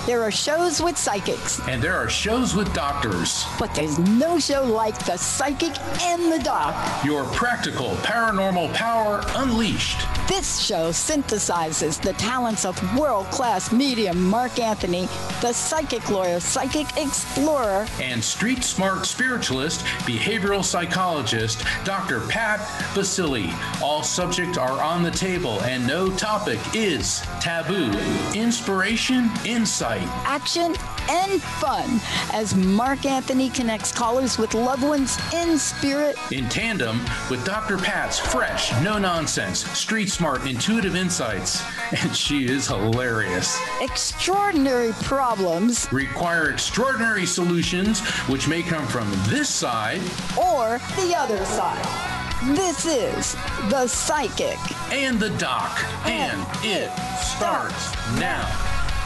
There are shows with psychics. And there are shows with doctors. But there's no show like The Psychic and the Doc. Your practical paranormal power unleashed. This show synthesizes the talents of world-class medium Mark Anthony, the psychic lawyer, psychic explorer, and street smart spiritualist, behavioral psychologist, Dr. Pat Baccili. All subjects are on the table and no topic is taboo. Inspiration, insight, action, and fun as Mark Anthony connects callers with loved ones in spirit. In tandem with Dr. Pat's fresh, no-nonsense, street-smart, intuitive insights. And she is hilarious. Extraordinary problems require extraordinary solutions, which may come from this side or the other side. This is The Psychic and the Doc, and it starts now.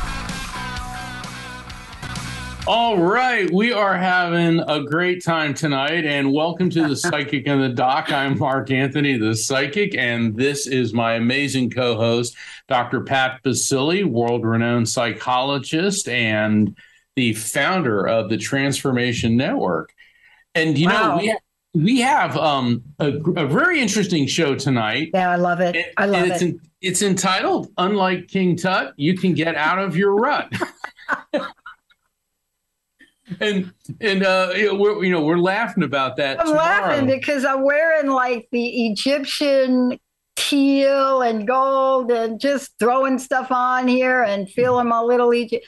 All right, we are having a great time tonight, and welcome to The Psychic and the Doc. I'm Mark Anthony, the Psychic, and this is my amazing co-host, Dr. Pat Baccili, world-renowned psychologist and the founder of the Transformation Network. And, you know, we have a very interesting show tonight. Yeah, I love it. It's entitled, Unlike King Tut, You Can Get Out of Your Rut. And we're laughing about that. I'm laughing because I'm wearing like the Egyptian teal and gold and just throwing stuff on here and feeling my little Egypt.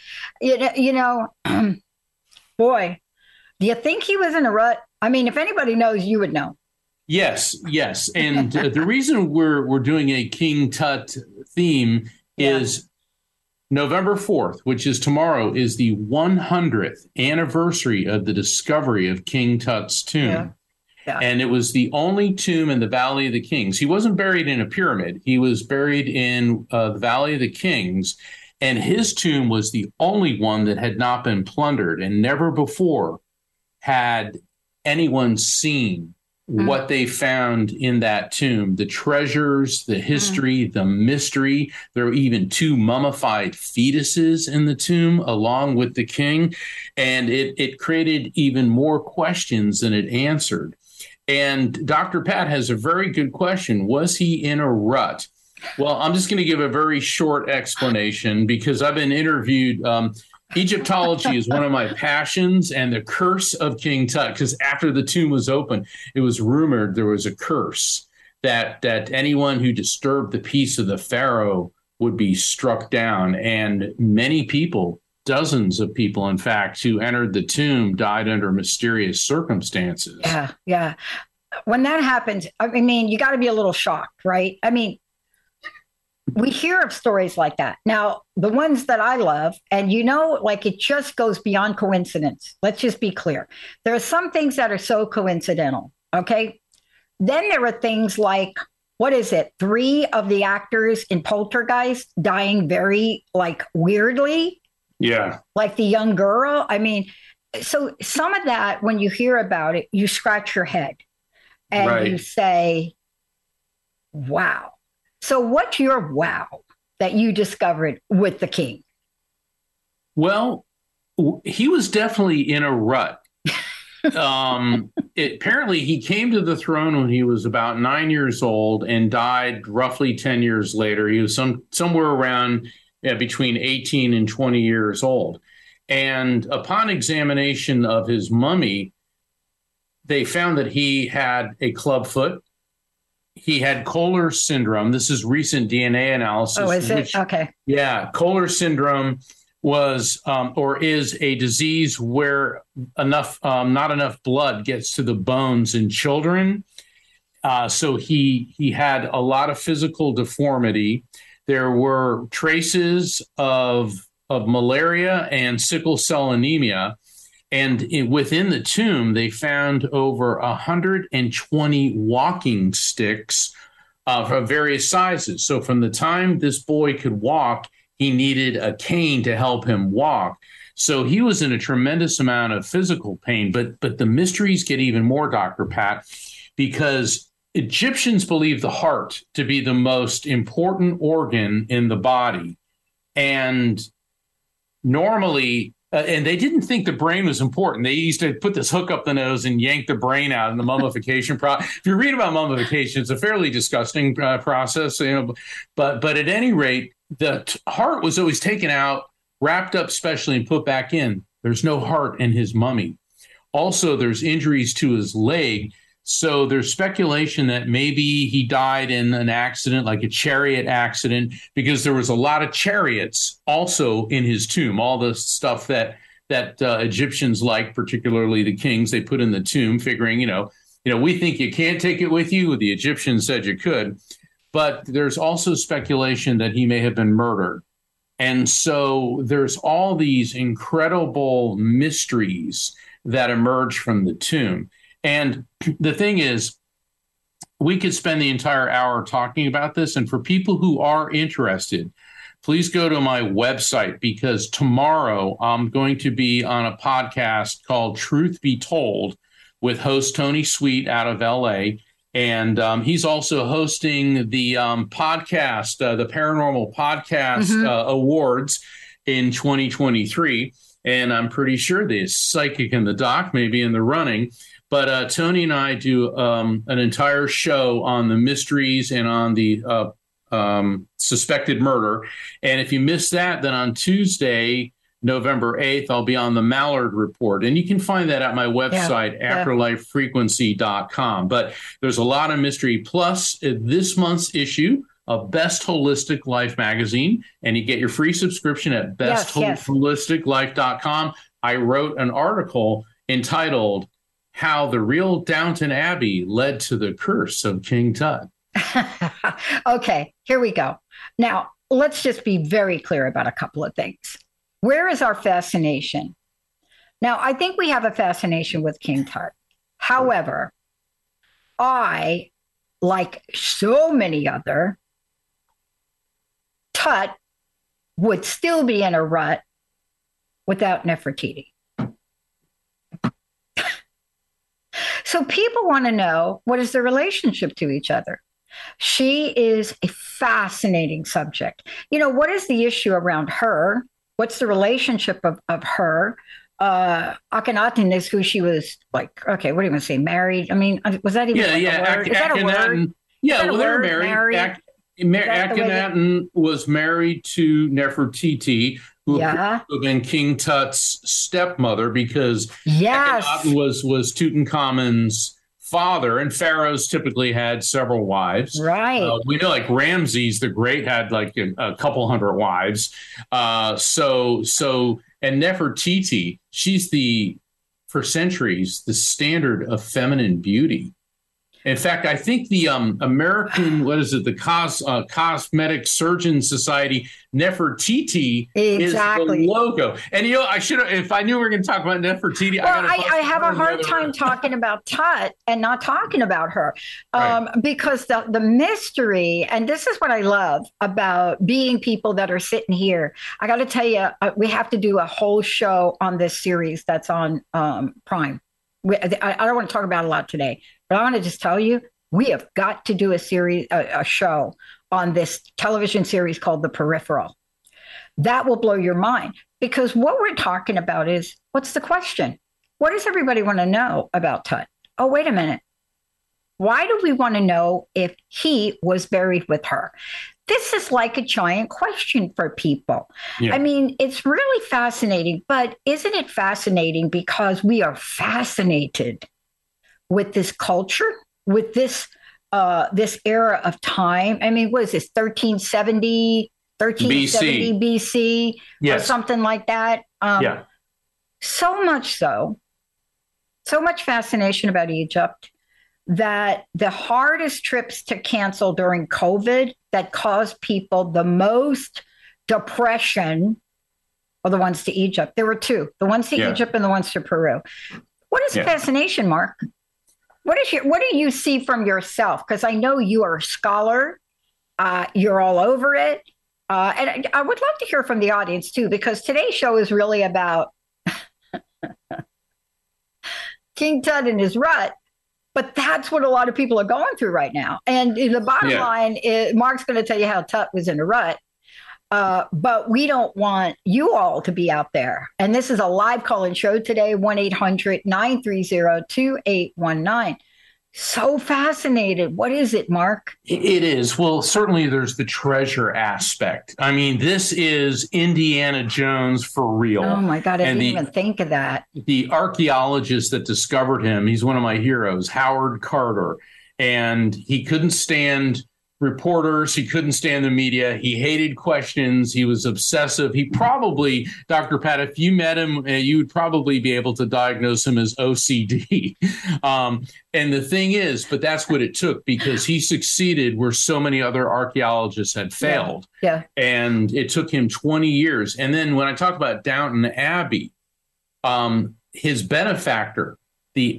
Boy, do you think he was in a rut? I mean, if anybody knows, you would know. Yes. And the reason we're doing a King Tut theme is November 4th, which is tomorrow, is the 100th anniversary of the discovery of King Tut's tomb. Yeah. And it was the only tomb in the Valley of the Kings. He wasn't buried in a pyramid. He was buried in the Valley of the Kings. And his tomb was the only one that had not been plundered. And never before had anyone seen what they found in that tomb, the treasures, the history, the mystery. There were even 2 mummified fetuses in the tomb along with the king. And it created even more questions than it answered. And Dr. Pat has a very good question. Was he in a rut? Well, I'm just going to give a very short explanation because I've been interviewed. Egyptology is one of my passions, and the curse of King Tut, because after the tomb was open, it was rumored there was a curse that anyone who disturbed the peace of the pharaoh would be struck down. And many people, dozens of people, in fact, who entered the tomb died under mysterious circumstances. Yeah. When that happens, I mean, you got to be a little shocked, right? I mean, we hear of stories like that. Now, the ones that I love, and like it just goes beyond coincidence. Let's just be clear. There are some things that are so coincidental, okay? Then there are things like, 3 of the actors in Poltergeist dying very, weirdly? Yeah. Like the young girl. I mean, so some of that, when you hear about it, you scratch your head and you say, wow. So what's your wow that you discovered with the king? Well, he was definitely in a rut. Apparently, he came to the throne when he was about 9 years old and died roughly 10 years later. He was somewhere around between 18 and 20 years old. And upon examination of his mummy, they found that he had a club foot. He had Kohler syndrome. This is recent DNA analysis. Oh, is it? Okay. Yeah. Kohler syndrome was or is a disease where not enough blood gets to the bones in children. So he had a lot of physical deformity. There were traces of malaria and sickle cell anemia. And within the tomb, they found over 120 walking sticks of various sizes. So from the time this boy could walk, he needed a cane to help him walk. So he was in a tremendous amount of physical pain. But the mysteries get even more, Dr. Pat, because Egyptians believe the heart to be the most important organ in the body. And normally, and they didn't think the brain was important. They used to put this hook up the nose and yank the brain out in the mummification process. If you read about mummification, it's a fairly disgusting process. But at any rate, the heart was always taken out, wrapped up specially, and put back in. There's no heart in his mummy. Also, there's injuries to his leg. So there's speculation that maybe he died in an accident, like a chariot accident, because there was a lot of chariots also in his tomb. All the stuff that Egyptians like, particularly the kings, they put in the tomb, figuring, we think you can't take it with you. The Egyptians said you could. But there's also speculation that he may have been murdered. And so there's all these incredible mysteries that emerge from the tomb. And the thing is, we could spend the entire hour talking about this. And for people who are interested, please go to my website, because tomorrow I'm going to be on a podcast called Truth Be Told with host Tony Sweet out of LA. And he's also hosting the podcast, the Paranormal Podcast Awards in 2023. And I'm pretty sure the Psychic and the Doc may be in the running. But Tony and I do an entire show on the mysteries and on the suspected murder. And if you miss that, then on Tuesday, November 8th, I'll be on the Mallard Report. And you can find that at my website, afterlifefrequency.com. But there's a lot of mystery. Plus, this month's issue of Best Holistic Life magazine, and you get your free subscription at bestholisticlife.com. I wrote an article entitled How the Real Downton Abbey Led to the Curse of King Tut. Okay, here we go. Now, let's just be very clear about a couple of things. Where is our fascination? Now, I think we have a fascination with King Tut. However, I, like so many other, Tut would still be in a rut without Nefertiti. So people want to know, what is their relationship to each other? She is a fascinating subject. What is the issue around her? What's the relationship of her? Akhenaten is who she was like, okay, what do you want to say, married? I mean, was that even a word? Is that a word? Yeah, well, they're married. Akhenaten was married to Nefertiti, who would have been King Tut's stepmother, because Akhenaten was Tutankhamun's father, and pharaohs typically had several wives. Right. We know, like Ramses the Great had like a couple hundred wives. And Nefertiti, she's for centuries, the standard of feminine beauty. In fact, I think the American, the Cosmetic Surgeon Society, Nefertiti is the logo. And I should have, if I knew we were going to talk about Nefertiti, I have a hard time talking about Tut and not talking about her, because the mystery, and this is what I love about being people that are sitting here. I got to tell you, we have to do a whole show on this series that's on Prime. I don't want to talk about it a lot today, but I want to just tell you, we have got to do a show on this television series called The Peripheral. That will blow your mind, because what we're talking about is, what's the question? What does everybody want to know about Tut? Oh, wait a minute. Why do we want to know if he was buried with her? This is like a giant question for people. Yeah. I mean, it's really fascinating, but isn't it fascinating because we are fascinated with this culture, with this era of time? I mean, what is this, 1370 BC, yes, or something like that? So much fascination about Egypt, that the hardest trips to cancel during COVID that caused people the most depression are the ones to Egypt. There were two, the ones to Egypt and the ones to Peru. What is fascination, Mark? What do you see from yourself? Because I know you are a scholar. You're all over it. And I would love to hear from the audience too, because today's show is really about King Tut and his rut. But that's what a lot of people are going through right now. And the bottom line is, Mark's going to tell you how Tut was in a rut. But we don't want you all to be out there. And this is a live call-in show today, 1-800-930-2819. So fascinated. What is it, Mark? It is. Well, certainly there's the treasure aspect. I mean, this is Indiana Jones for real. Oh, my God. I didn't even think of that. The archaeologist that discovered him, he's one of my heroes, Howard Carter. And he couldn't stand reporters. He couldn't stand the media. He hated questions. He was obsessive. He probably, Dr. Pat, if you met him, you would probably be able to diagnose him as OCD. And the thing is, but that's what it took, because he succeeded where so many other archaeologists had failed. Yeah. And it took him 20 years. And then when I talk about Downton Abbey, his benefactor, the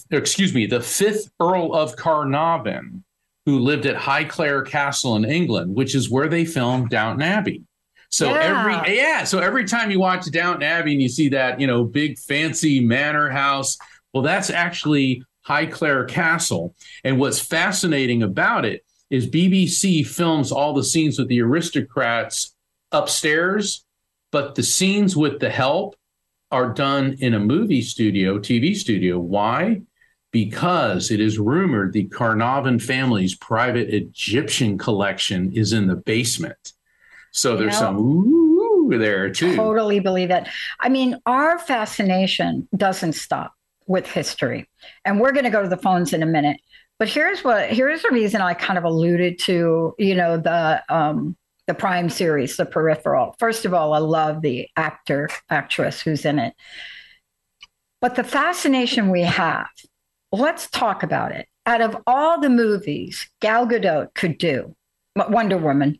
fifth Earl of Carnarvon, who lived at Highclere Castle in England, which is where they filmed Downton Abbey. So every time you watch Downton Abbey and you see that, big fancy manor house, well, that's actually Highclere Castle. And what's fascinating about it is BBC films all the scenes with the aristocrats upstairs, but the scenes with the help are done in a movie studio, TV studio. Why? Because it is rumored the Carnarvon family's private Egyptian collection is in the basement. So there's some ooh there too. Totally believe that. I mean, our fascination doesn't stop with history. And we're going to go to the phones in a minute. But here's the reason I kind of alluded to, the Prime series, The Peripheral. First of all, I love the actress who's in it. But the fascination we have, let's talk about it. Out of all the movies Gal Gadot could do, Wonder Woman,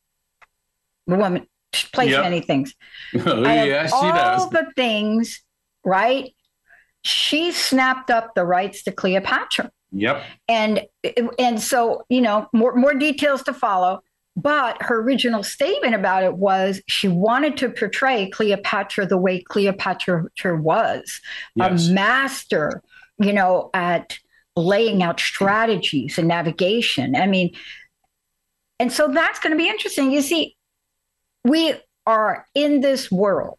the woman plays many things. Oh, yeah, she does. All the things, right? She snapped up the rights to Cleopatra. Yep. And so, more details to follow. But her original statement about it was she wanted to portray Cleopatra the way Cleopatra was, a master, at laying out strategies and navigation. I mean, and so that's going to be interesting. You see, we are in this world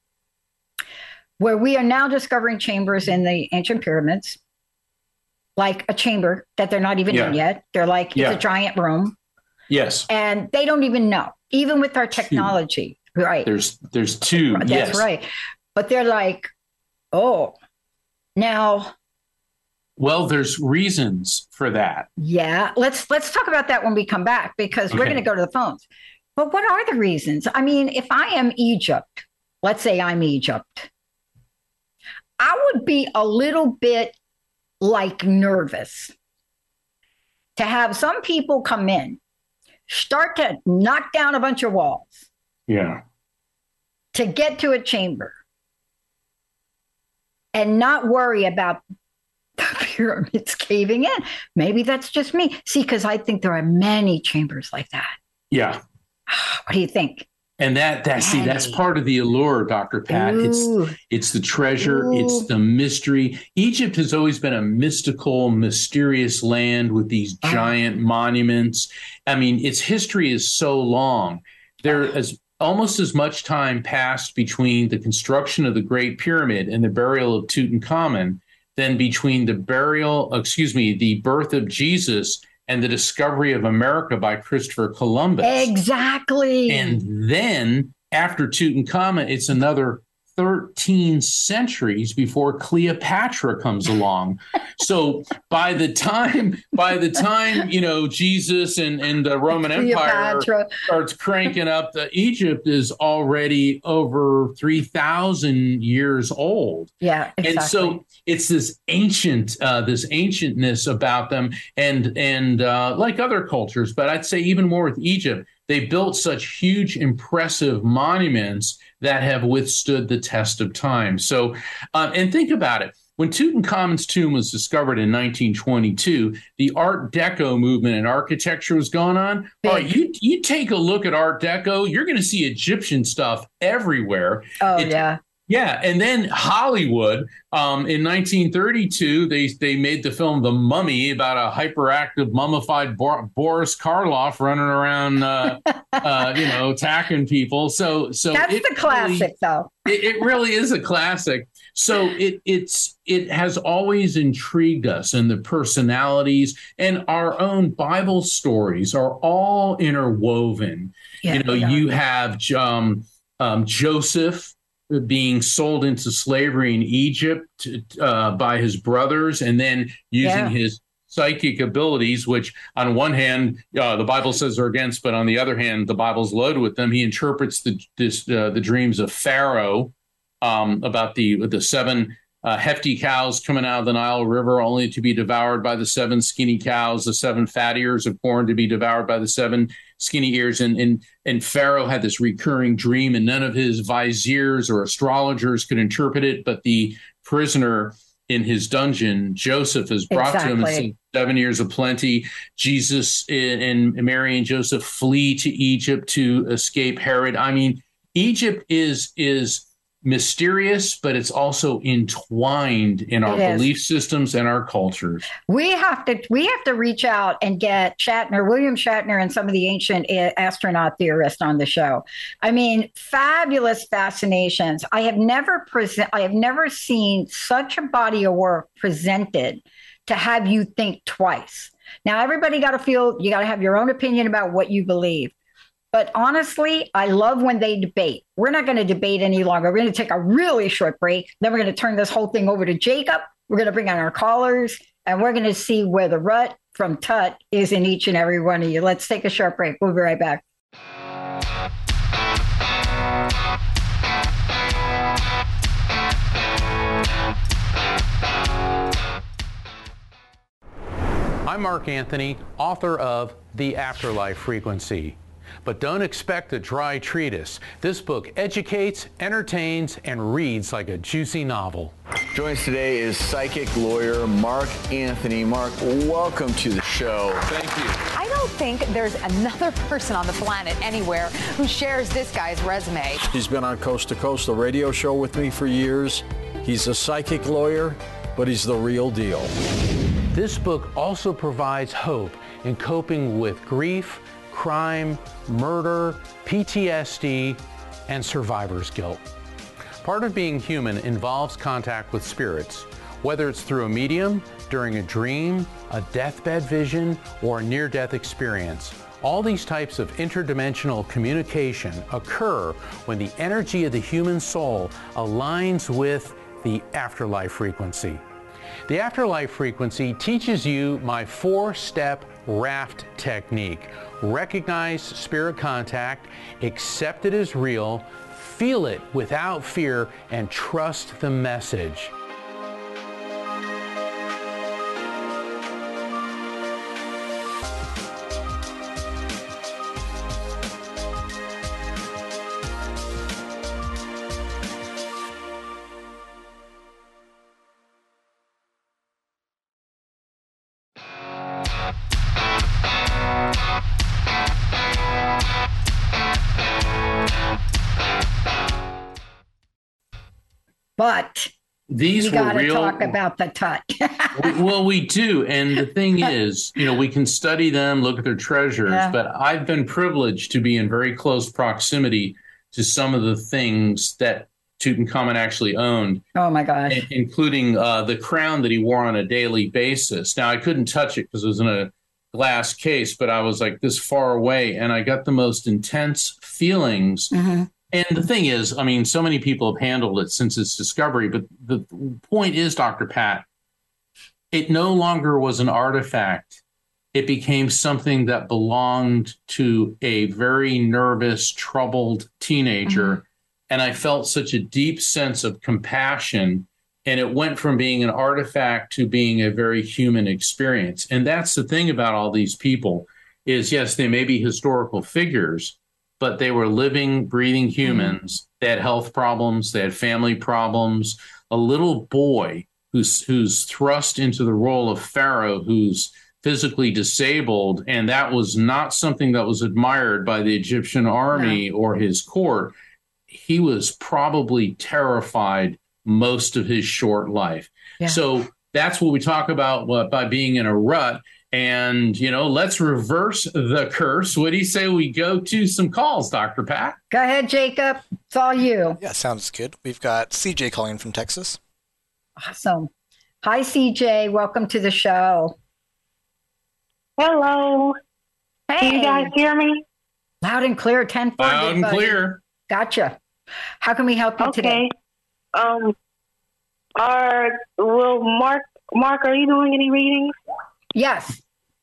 where we are now discovering chambers in the ancient pyramids, like a chamber that they're not even in yet. They're like, it's a giant room. Yes. And they don't even know, even with our technology, right? There's two. That's right. But they're like, oh, now. Well, there's reasons for that. Yeah. Let's talk about that when we come back, because we're going to go to the phones. But what are the reasons? I mean, if I am Egypt, let's say I'm Egypt, I would be a little bit nervous to have some people come in, start to knock down a bunch of walls. Yeah. To get to a chamber and not worry about the pyramids caving in. Maybe that's just me. See, because I think there are many chambers like that. Yeah. What do you think? And that's part of the allure, Dr. Pat. Ooh. It's the treasure. It's the mystery. Egypt has always been a mystical, mysterious land with these giant monuments. I mean, its history is so long. There is almost as much time passed between the construction of the Great Pyramid and the burial of Tutankhamun than between the birth of Jesus and the discovery of America by Christopher Columbus. Exactly. And then after Tutankhamun, it's another 13 centuries before Cleopatra comes along. So by the time, Jesus and the Roman Empire starts cranking up, Egypt is already over 3,000 years old. Yeah, exactly. And so it's this ancientness about them, and like other cultures, but I'd say even more with Egypt, they built such huge, impressive monuments that have withstood the test of time. So, and think about it. When Tutankhamun's tomb was discovered in 1922, the Art Deco movement in architecture was going on. All right, you take a look at Art Deco, you're going to see Egyptian stuff everywhere. Oh, yeah. Yeah, and then Hollywood, in 1932, they made the film The Mummy about a hyperactive mummified Boris Karloff running around, attacking people. So that's the classic, though. It really is a classic. So it has always intrigued us, and the personalities and our own Bible stories are all interwoven. Yeah, you have Joseph being sold into slavery in Egypt by his brothers, and then using his psychic abilities, which on one hand, the Bible says are against, but on the other hand, the Bible's loaded with them. He interprets the dreams of Pharaoh about the seven hefty cows coming out of the Nile River, only to be devoured by the seven skinny cows, the seven fat ears of corn to be devoured by the seven skinny ears. And Pharaoh had this recurring dream, and none of his viziers or astrologers could interpret it, but the prisoner in his dungeon, Joseph, is brought to him and said, 7 years of plenty. Jesus and Mary and Joseph flee to Egypt to escape Herod. I mean, Egypt is mysterious, but it's also entwined in our belief systems and our cultures. We have to reach out and get William Shatner, and some of the ancient astronaut theorists on the show. I mean, fabulous fascinations. I have never seen such a body of work presented to have you think twice. Now, everybody you got to have your own opinion about what you believe. But honestly, I love when they debate. We're not going to debate any longer. We're going to take a really short break. Then we're going to turn this whole thing over to Jacob. We're going to bring on our callers, and we're going to see where the rut from Tut is in each and every one of you. Let's take a short break. We'll be right back. I'm Mark Anthony, author of The Afterlife Frequency. But don't expect a dry treatise. This book educates, entertains, and reads like a juicy novel. Joining us today is psychic lawyer Mark Anthony. Mark, welcome to the show. Thank you. I don't think there's another person on the planet anywhere who shares this guy's resume. He's been on Coast to Coast, the radio show with me for years. He's a psychic lawyer, but he's the real deal. This book also provides hope in coping with grief, crime, murder, PTSD, and survivor's guilt. Part of being human involves contact with spirits, whether it's through a medium, during a dream, a deathbed vision, or a near-death experience. All these types of interdimensional communication occur when the energy of the human soul aligns with the afterlife frequency. The afterlife frequency teaches you my 4-step raft technique. Recognize spirit contact, accept it as real, feel it without fear, and trust the message. But these were real. Talk about the Tut. Well, we do. And the thing is, we can study them, look at their treasures, but I've been privileged to be in very close proximity to some of the things that Tutankhamun actually owned. Oh, my God. Including the crown that he wore on a daily basis. Now, I couldn't touch it because it was in a glass case, but I was like this far away, and I got the most intense feelings. Mm-hmm. And the thing is, so many people have handled it since its discovery, but the point is, Dr. Pat, it no longer was an artifact. It became something that belonged to a very nervous, troubled teenager. Mm-hmm. And I felt such a deep sense of compassion. And it went from being an artifact to being a very human experience. And that's the thing about all these people is, yes, they may be historical figures, but they were living, breathing humans. They had health problems. They had family problems. A little boy who's thrust into the role of Pharaoh, who's physically disabled, and that was not something that was admired by the Egyptian army or his court. he was probably terrified most of his short life. Yeah. So that's what we talk about by being in a rut. And, let's reverse the curse. What do you say we go to some calls, Dr. Pat? Go ahead, Jacob. It's all you. Yeah, sounds good. We've got CJ calling in from Texas. Awesome. Hi, CJ. Welcome to the show. Hello. Hey. Can you guys hear me? Loud and clear, 10-4. Loud and clear. Gotcha. How can we help you today? Mark, are you doing any readings? Yes.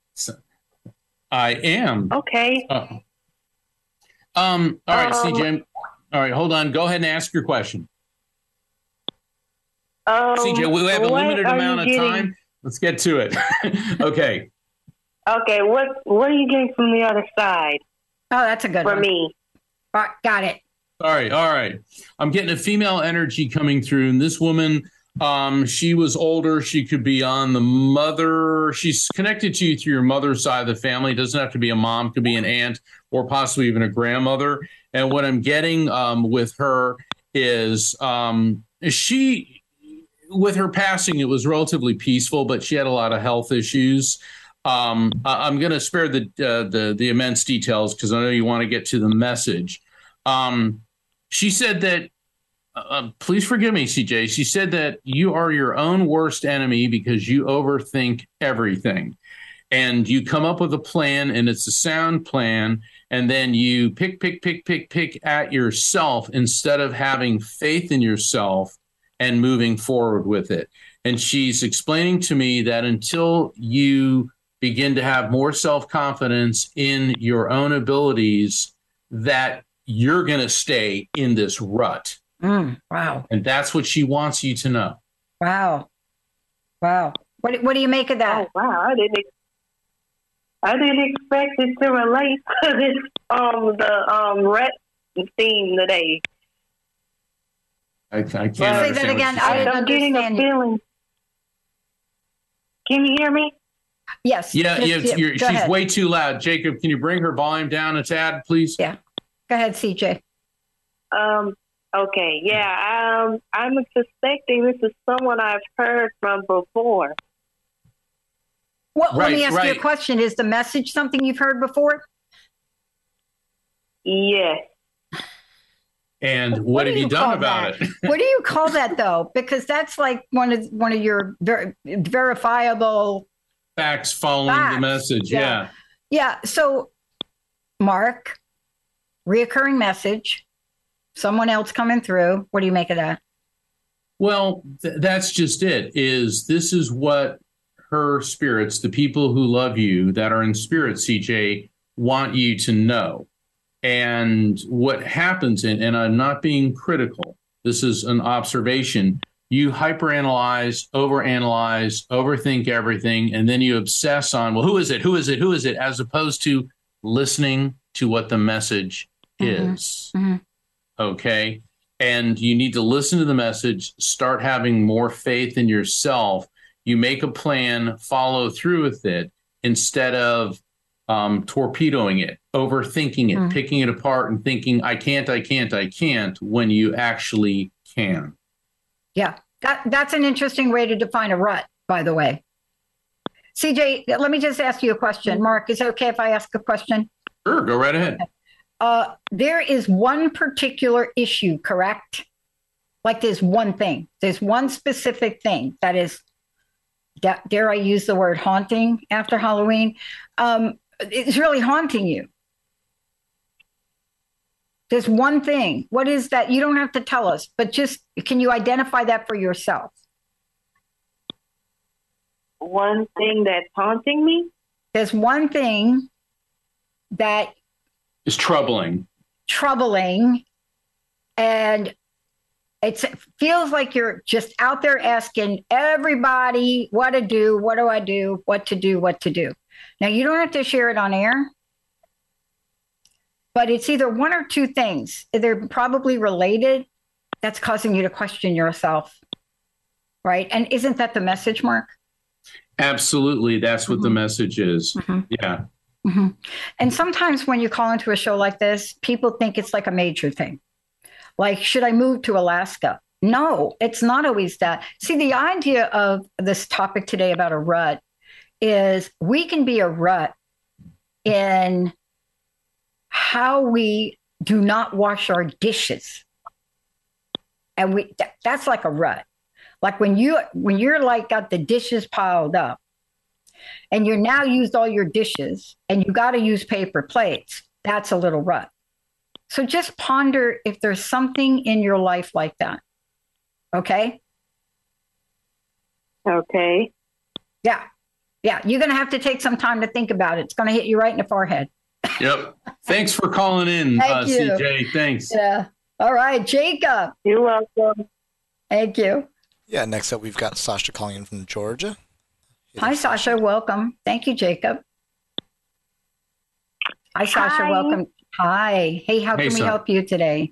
I am. Okay. All right, CJ. All right, hold on. Go ahead and ask your question. CJ, we have a limited amount of time. Let's get to it. Okay. Okay. What are you getting from the other side? Oh, that's a good one. For me. All right, got it. All right. I'm getting a female energy coming through, and this woman, she was older. She could be on the mother. She's connected to you through your mother's side of the family. It doesn't have to be a mom. It could be an aunt or possibly even a grandmother. And what I'm getting with her is she, with her passing, it was relatively peaceful, but she had a lot of health issues. I'm going to spare the immense details because I know you want to get to the message. She said that, please forgive me, CJ. She said that you are your own worst enemy because you overthink everything. And you come up with a plan, and it's a sound plan, and then you pick at yourself instead of having faith in yourself and moving forward with it. And she's explaining to me that until you begin to have more self-confidence in your own abilities, that you're going to stay in this rut. Wow. And that's what she wants you to know. Wow. What do you make of that? Oh, wow. I didn't expect it to relate to this, the rut theme today. I can't say that again. I didn't I'm getting a understand. feeling. Can you hear me? Yes. Yeah, Go she's ahead. way too loud. Jacob, can you bring her volume down a tad, please? Yeah. Go ahead, CJ. Okay. Yeah. I'm suspecting this is someone I've heard from before. Well, let me Right, ask you a right. question. Is the message something you've heard before? Yes. And what have you done call about that? it? What do you call that, though? Because that's like one of your verifiable Facts following the facts. message. Yeah. Yeah. Yeah. So, Mark, reoccurring message, someone else coming through. What do you make of that? Well, that's just it. This is what her spirits, the people who love you that are in spirit, CJ, want you to know. And what happens, and I'm not being critical, this is an observation. You hyperanalyze, overanalyze, overthink everything, and then you obsess on, well, who is it, as opposed to listening to what the message is. Mm-hmm. Okay? And you need to listen to the message, start having more faith in yourself. You make a plan, follow through with it, instead of torpedoing it, overthinking it, picking it apart and thinking, I can't, when you actually can. Yeah, that's an interesting way to define a rut, by the way. CJ, let me just ask you a question. Mark, is it okay if I ask a question? Sure, go right ahead. There is one particular issue, correct? Like there's one thing. There's one specific thing that is, dare I use the word haunting after Halloween? It's really haunting you. There's one thing. What is that? You don't have to tell us, but just can you identify that for yourself? One thing that's haunting me? There's one thing that It's troubling. And it feels like you're just out there asking everybody what to do, what do I do, what to do. Now, you don't have to share it on air, but it's either one or two things. They're probably related. That's causing you to question yourself, right? And isn't that the message, Mark? Absolutely. That's what the message is. Yeah. And sometimes when you call into a show like this, people think it's like a major thing. Like, should I move to Alaska? No, it's not always that. See, the idea of this topic today about a rut is we can be a rut in how we do not wash our dishes. And that's like a rut. Like when you're like got the dishes piled up and you're now used all your dishes and you got to use paper plates, that's a little rut. So just ponder if there's something in your life like that. Okay? Okay. Yeah. Yeah. You're going to have to take some time to think about it. It's going to hit you right in the forehead. Yep. Thanks for calling in, Thank you. CJ. Thanks. Yeah. All right, Jacob. You're welcome. Thank you. Yeah, next up we've got Sasha calling in from Georgia. Hi, Sasha. Welcome. Thank you, Jacob. Hi, Sasha. Hi. Welcome. Hi. Hey, how can we help you today?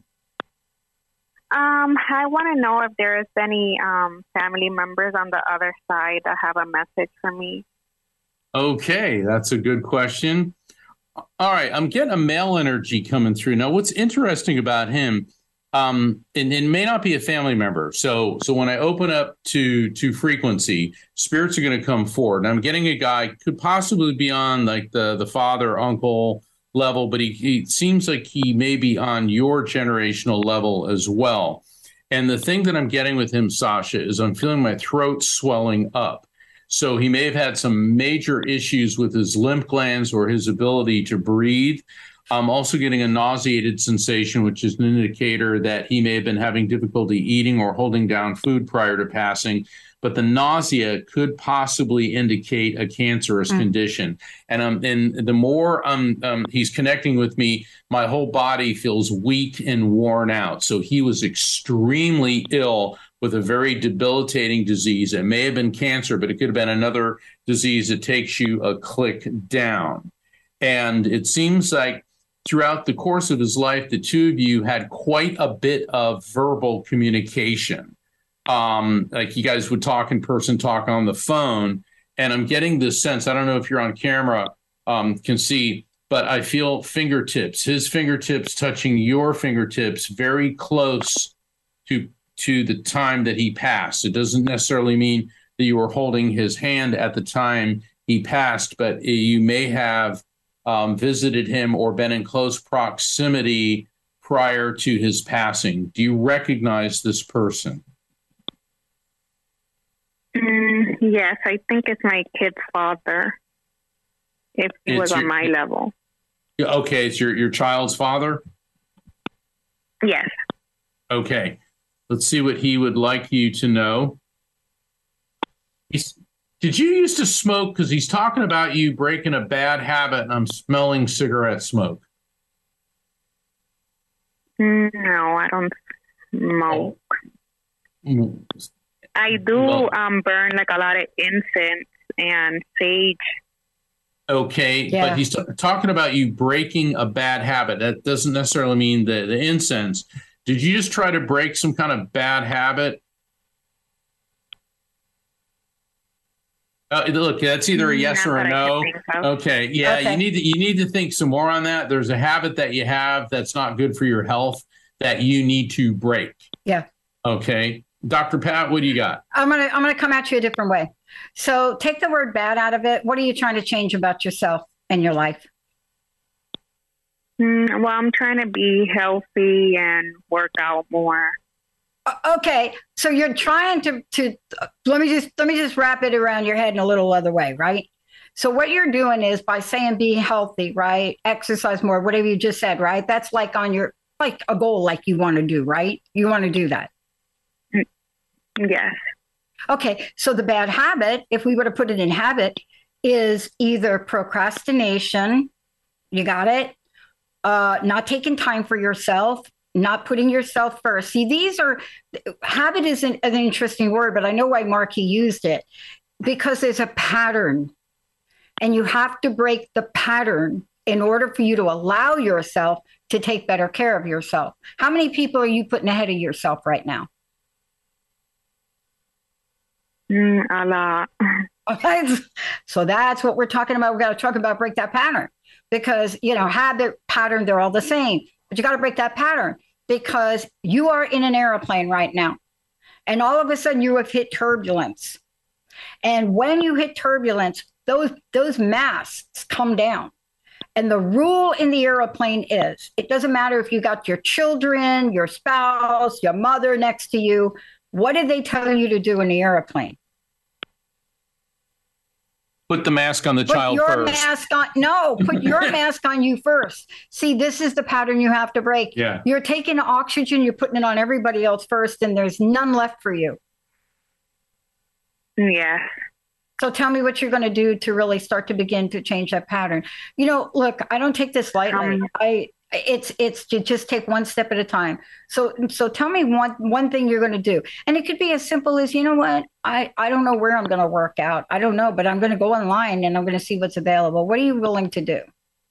I want to know if there's any family members on the other side that have a message for me. Okay, that's a good question. All right, I'm getting a male energy coming through. Now, what's interesting about him, and may not be a family member. So when I open up to frequency, spirits are going to come forward. And I'm getting a guy, could possibly be on like the father, uncle level, but he seems like he may be on your generational level as well. And the thing that I'm getting with him, Sasha, is I'm feeling my throat swelling up. So he may have had some major issues with his lymph glands or his ability to breathe. I'm also getting a nauseated sensation, which is an indicator that he may have been having difficulty eating or holding down food prior to passing. But the nausea could possibly indicate a cancerous condition. And the more he's connecting with me, my whole body feels weak and worn out. So he was extremely ill with a very debilitating disease. It may have been cancer, but it could have been another disease that takes you a click down. And it seems like throughout the course of his life, the two of you had quite a bit of verbal communication. Like you guys would talk in person, talk on the phone. And I'm getting this sense, I don't know if you're on camera, can see, but I feel fingertips, his fingertips touching your fingertips very close to the time that he passed. It doesn't necessarily mean that you were holding his hand at the time he passed, but you may have visited him or been in close proximity prior to his passing. Do you recognize this person? Yes, I think it's my kid's father, if he was on my level. Okay, it's your child's father? Yes. Okay. Let's see what he would like you to know. Did you used to smoke? Because he's talking about you breaking a bad habit, and I'm smelling cigarette smoke. No, I don't smoke. Oh. I do burn like a lot of incense and sage. Okay, Yeah. but he's talking about you breaking a bad habit. That doesn't necessarily mean the incense. Did you just try to break some kind of bad habit? Look, that's either a yes or a no. So. Okay, yeah, Okay. you need to think some more on that. There's a habit that you have that's not good for your health that you need to break. Yeah. Okay, Dr. Pat, what do you got? I'm gonna come at you a different way. So take the word bad out of it. What are you trying to change about yourself and your life? Well, I'm trying to be healthy and work out more. Okay, so you're trying to let me just wrap it around your head in a little other way, right? So what you're doing is by saying be healthy, right? Exercise more, whatever you just said, right? That's like on your like a goal like you want to do, right? You want to do that. Yes. Okay, so the bad habit, if we were to put it in habit, is either procrastination, you got it? Not taking time for yourself, not putting yourself first. See, habit is an interesting word, but I know why Marky used it, because there's a pattern, and you have to break the pattern in order for you to allow yourself to take better care of yourself. How many people are you putting ahead of yourself right now? A lot. Okay. So that's what we're talking about. We've got to talk about break that pattern, because, habit, pattern, they're all the same, but you got to break that pattern. because you are in an airplane right now. And all of a sudden you have hit turbulence. And when you hit turbulence, those masks come down. And the rule in the airplane is, it doesn't matter if you got your children, your spouse, your mother next to you. What did they tell you to do in the airplane? Put the mask on the child first. Put your mask on you first. See, this is the pattern you have to break. Yeah. You're taking oxygen, you're putting it on everybody else first, and there's none left for you. Yes. So tell me what you're going to do to really start to begin to change that pattern. You know, look, I don't take this lightly. It's to just take one step at a time. So tell me one thing you're going to do. And it could be as simple as, you know what? I don't know where I'm going to work out. I don't know, but I'm going to go online and I'm going to see what's available. What are you willing to do?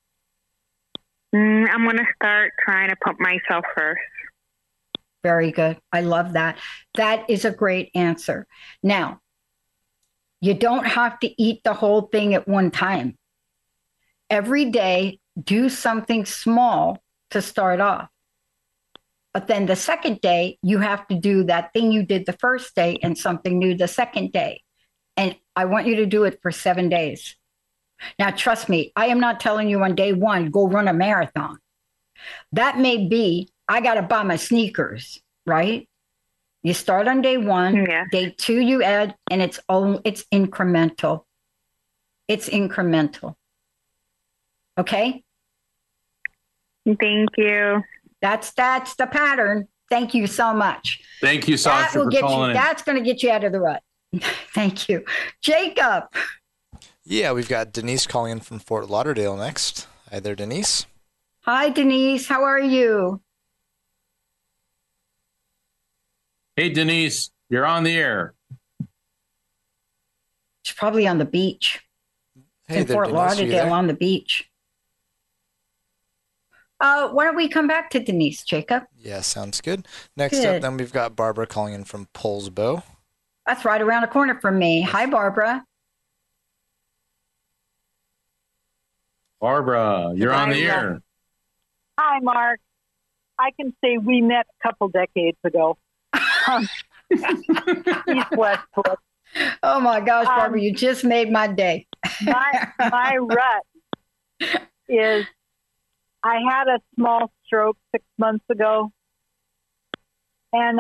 I'm going to start trying to put myself first. Very good. I love that. That is a great answer. Now, you don't have to eat the whole thing at one time. Every day, do something small to start off. But then the second day, you have to do that thing you did the first day and something new the second day. And I want you to do it for 7 days. Now, trust me, I am not telling you on day one, go run a marathon. That may be, I got to buy my sneakers, right? You start on day one, day two you add, and it's incremental. It's incremental. Okay? Thank you. That's the pattern. Thank you so much. Thank you, Sasha, for calling in. That's going to get you out of the rut. Thank you. Jacob. Yeah, we've got Denise calling in from Fort Lauderdale next. Hi there, Denise. Hi, Denise. How are you? Hey, Denise, you're on the air. She's probably on the beach. Hey, in Fort Lauderdale on the beach. Why don't we come back to Denise, Jacob? Yeah, sounds good. Next up, then we've got Barbara calling in from Poulsbo. That's right around the corner from me. Hi, Barbara. Barbara, you're on the air. Hi, Mark. I can say we met a couple decades ago. East Westport. Oh my gosh, Barbara, you just made my day. my rut is I had a small stroke 6 months ago, and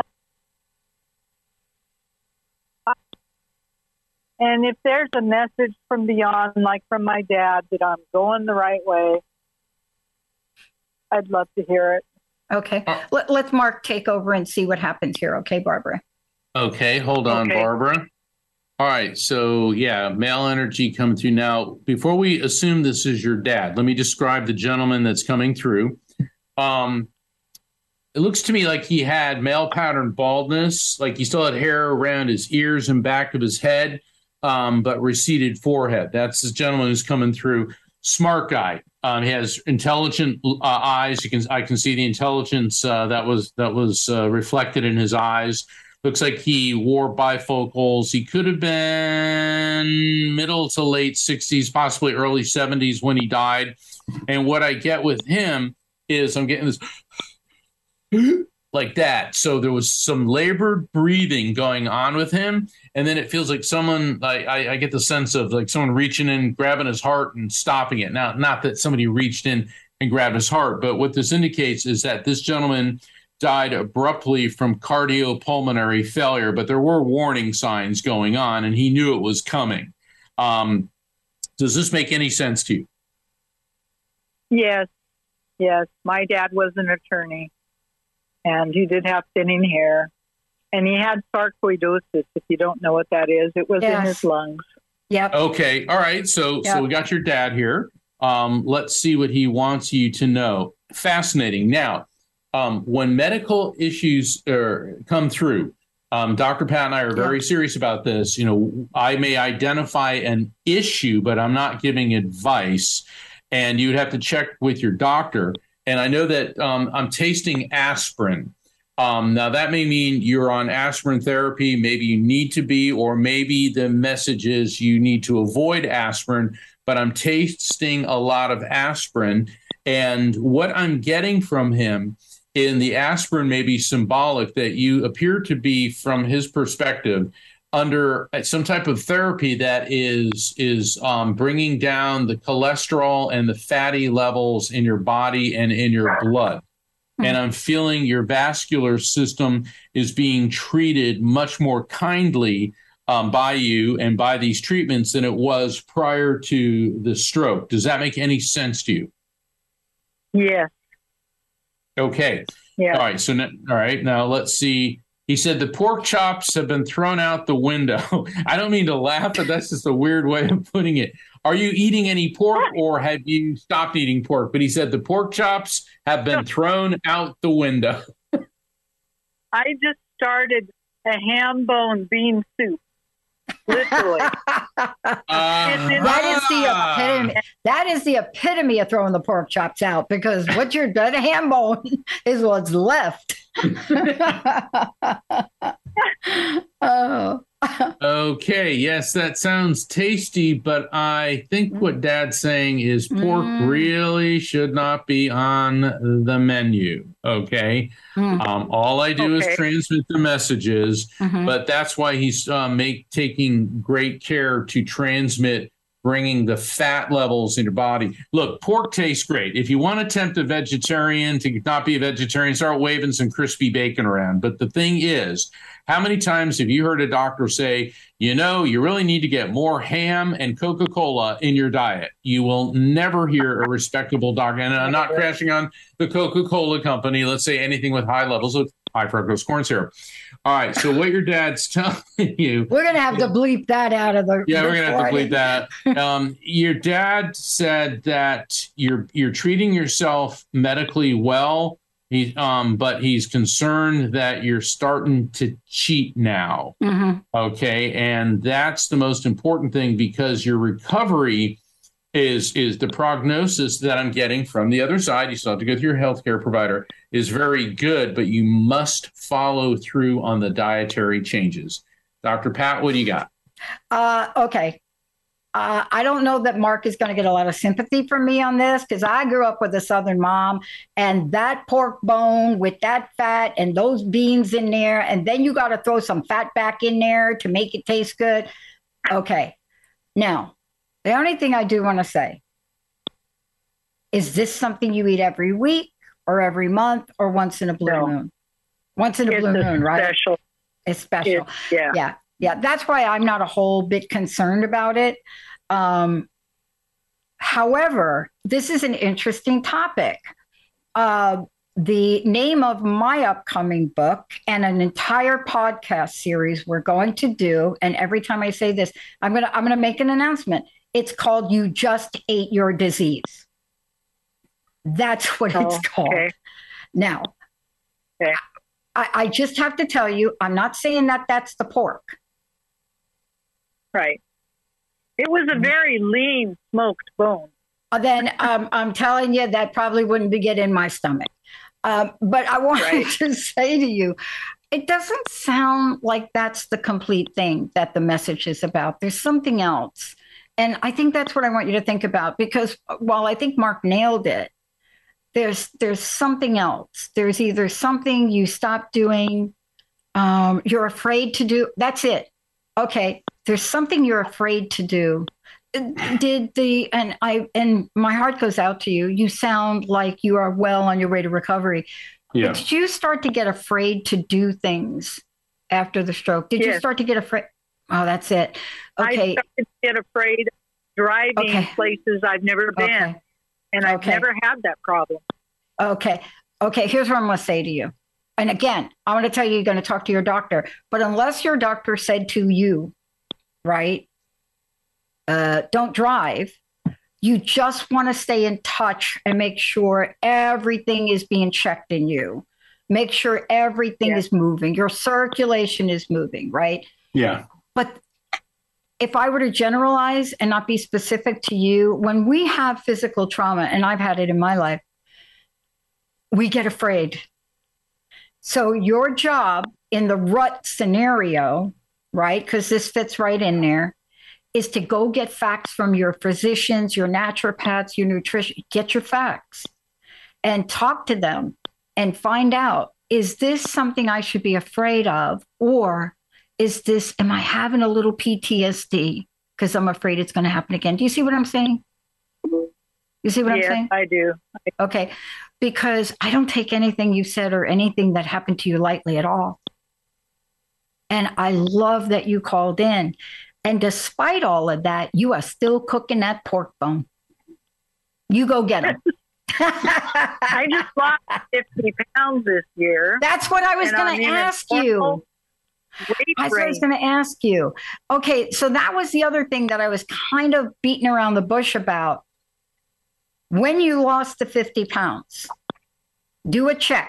if there's a message from beyond, like from my dad, that I'm going the right way, I'd love to hear it. Okay. Let's Mark take over and see what happens here. Okay, Barbara. Okay, hold on, Barbara. All right, so yeah, male energy coming through. Now, before we assume this is your dad, let me describe the gentleman that's coming through. It looks to me like he had male pattern baldness, like he still had hair around his ears and back of his head, but receded forehead. That's the gentleman who's coming through. Smart guy. He has intelligent eyes. I can see the intelligence that was reflected in his eyes. Looks like he wore bifocals. He could have been middle to late 60s, possibly early 70s when he died. And what I get with him is I'm getting this like that. So there was some labored breathing going on with him. And then it feels like someone, I get the sense of like someone reaching in, grabbing his heart and stopping it. Now, not that somebody reached in and grabbed his heart, but what this indicates is that this gentleman died abruptly from cardiopulmonary failure, but there were warning signs going on and he knew it was coming. Does this make any sense to you? Yes. My dad was an attorney and he did have thinning hair. And he had sarcoidosis, if you don't know what that is. It was in his lungs. Yep. Okay. All right. So we got your dad here. Let's see what he wants you to know. Fascinating. Now, when medical issues come through, Dr. Pat and I are very serious about this. You know, I may identify an issue, but I'm not giving advice. And you'd have to check with your doctor. And I know that I'm tasting aspirin. Now, that may mean you're on aspirin therapy. Maybe you need to be, or maybe the message is you need to avoid aspirin. But I'm tasting a lot of aspirin. And what I'm getting from him and the aspirin may be symbolic that you appear to be, from his perspective, under some type of therapy that is bringing down the cholesterol and the fatty levels in your body and in your blood. And I'm feeling your vascular system is being treated much more kindly by you and by these treatments than it was prior to the stroke. Does that make any sense to you? Yes. Okay. Yeah. All right. So, all right. Now let's see. He said the pork chops have been thrown out the window. I don't mean to laugh, but that's just a weird way of putting it. Are you eating any pork, or have you stopped eating pork? But he said the pork chops have been thrown out the window. I just started a ham bone bean soup. Literally. That is the epitome of throwing the pork chops out, because what you're doing, a ham bone, is what's left. Oh. Okay, yes, that sounds tasty, but I think what Dad's saying is pork really should not be on the menu. Okay, all I do is transmit the messages, but that's why he's taking great care to transmit, bringing the fat levels in your body. Look, pork tastes great. If you want to tempt a vegetarian to not be a vegetarian, start waving some crispy bacon around. But the thing is, how many times have you heard a doctor say, you really need to get more ham and Coca-Cola in your diet? You will never hear a respectable doctor, and I'm not crashing on the Coca-Cola company, let's say anything with high levels of high fructose corn syrup. All right, so what your dad's telling you... We're going to have to bleep that out of the... Yeah, we're going to have to bleep that. Your dad said that you're treating yourself medically well, but he's concerned that you're starting to cheat now. Okay, and that's the most important thing, because your recovery is the prognosis that I'm getting from the other side. You still have to go through your healthcare provider, is very good, but you must follow through on the dietary changes. Dr. Pat, what do you got? Okay. I don't know that Mark is going to get a lot of sympathy from me on this, because I grew up with a Southern mom, and that pork bone with that fat and those beans in there, and then you got to throw some fat back in there to make it taste good. Okay. Now, the only thing I do want to say, is this something you eat every week or every month or once in a blue moon? Once in a blue moon, right? Special. It's special. Yeah. That's why I'm not a whole bit concerned about it. However, this is an interesting topic. The name of my upcoming book and an entire podcast series we're going to do, and every time I say this, I'm gonna make an announcement. It's called "You Just Ate Your Disease." That's what it's called. Now, I just have to tell you, I'm not saying that that's the pork. Right. It was a very lean smoked bone. Then I'm telling you, that probably wouldn't be get in my stomach. But I wanted to say to you, it doesn't sound like that's the complete thing that the message is about. There's something else. And I think that's what I want you to think about, because while I think Mark nailed it, there's something else. There's either something you stopped doing, you're afraid to do. That's it. Okay. There's something you're afraid to do. And my heart goes out to you. You sound like you are well on your way to recovery. Yeah. Did you start to get afraid to do things after the stroke? Did you start to get afraid? Oh, that's it. Okay. I started to get afraid of driving places I've never been. And I've never had that problem. Okay. Here's what I'm going to say to you. And again, I want to tell you, you're going to talk to your doctor. But unless your doctor said to you, right, don't drive, you just want to stay in touch and make sure everything is being checked in you. Make sure everything is moving. Your circulation is moving, right? Yeah. But if I were to generalize and not be specific to you, when we have physical trauma, and I've had it in my life, we get afraid. So your job in the rut scenario, right, because this fits right in there, is to go get facts from your physicians, your naturopaths, your nutrition, get your facts and talk to them and find out, is this something I should be afraid of? Or am I having a little PTSD because I'm afraid it's going to happen again? Do you see what I'm saying? You see what I'm saying? I do. Okay. Because I don't take anything you said or anything that happened to you lightly at all. And I love that you called in. And despite all of that, you are still cooking that pork bone. You go get them. I just lost 50 pounds this year. That's what I was going to ask you. That's what I was going to ask you. Okay, so that was the other thing that I was kind of beating around the bush about. When you lost the 50 pounds, do a check.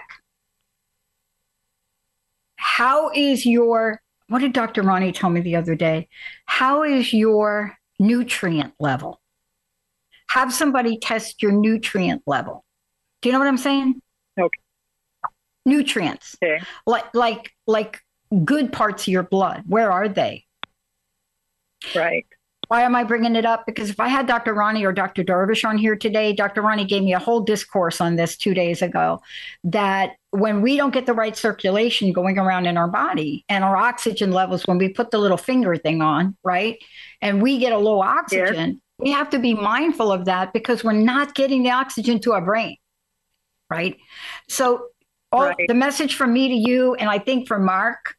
How is what did Dr. Ronnie tell me the other day? How is your nutrient level? Have somebody test your nutrient level. Do you know what I'm saying? Okay. Nutrients. Okay. Like good parts of your blood. Where are they? Right. Why am I bringing it up? Because if I had Dr. Ronnie or Dr. Darvish on here today, Dr. Ronnie gave me a whole discourse on this 2 days ago, that when we don't get the right circulation going around in our body and our oxygen levels, when we put the little finger thing on, right, and we get a low oxygen, we have to be mindful of that because we're not getting the oxygen to our brain, right? So the message from me to you, and I think from Mark,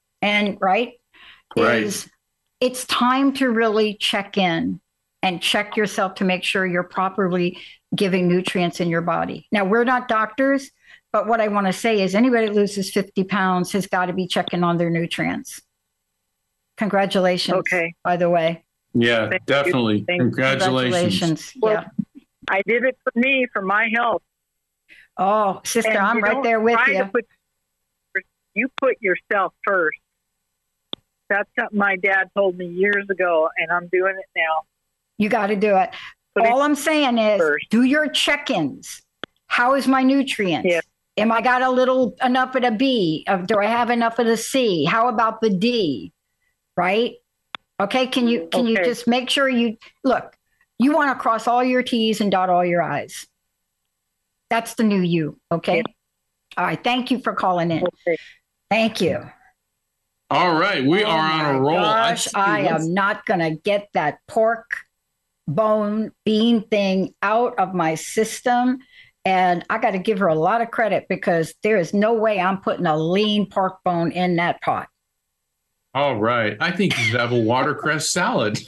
is it's time to really check in and check yourself to make sure you're properly giving nutrients in your body. Now, we're not doctors, but what I want to say is anybody that loses 50 pounds has got to be checking on their nutrients. Congratulations, by the way. Yeah, Thank definitely. you. Congratulations. Well, I did it for me, for my health. Oh, sister, I'm right there with you. You put yourself first. That's something my dad told me years ago, and I'm doing it now. You got to do it. All I'm saying is do your check-ins. How is my nutrients? Yeah. Am I got enough of the B? Do I have enough of the C? How about the D? Right? Okay. Can you just make sure you want to cross all your T's and dot all your I's. That's the new you. Okay. Yeah. All right. Thank you for calling in. Okay. Thank you. All right. We are on a roll. Gosh, I am not going to get that pork bone bean thing out of my system. And I got to give her a lot of credit because there is no way I'm putting a lean pork bone in that pot. All right. I think you should have a watercress salad.